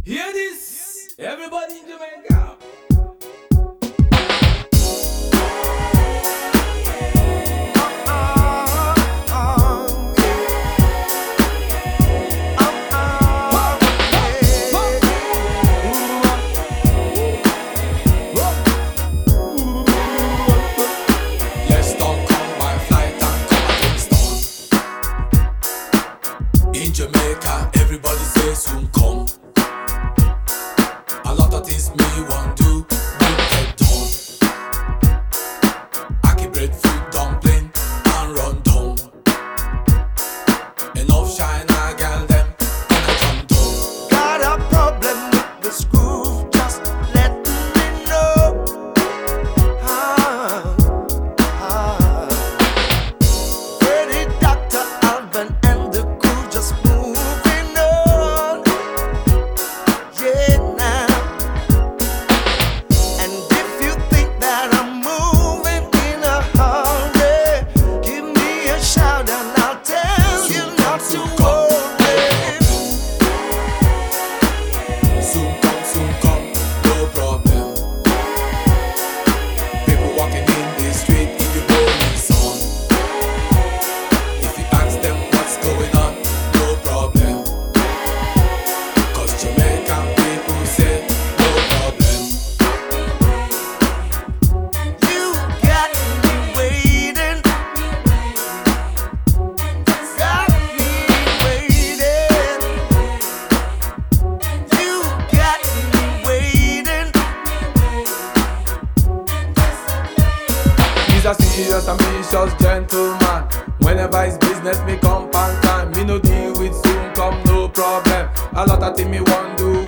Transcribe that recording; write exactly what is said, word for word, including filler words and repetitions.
Hear this, everybody in Jamaica. In Jamaica, everybody say soon come. A lot of things me want do, will get done. Ackee bread, food, dumpling, and run down. Enough shine, I gal them, and I jump down. Got a problem with the screw, just let me know. Ah, ah. Pretty Doctor Alvin and the crew just moving on. Yeah, now. And if you think that I'm moving in a hurry, give me a shout and I'll tell you not to worry. Soon come, soon come, no problem. People walking in the street, if you blow me song. If you ask them what's going on, no problem. Cause Jamaican people say no problem. You got me waiting. Got me waiting. You got me waiting. He's a serious, ambitious gentleman. Whenever it's business, me come on time. Me no deal with soon come, no problem. A lot of things me want do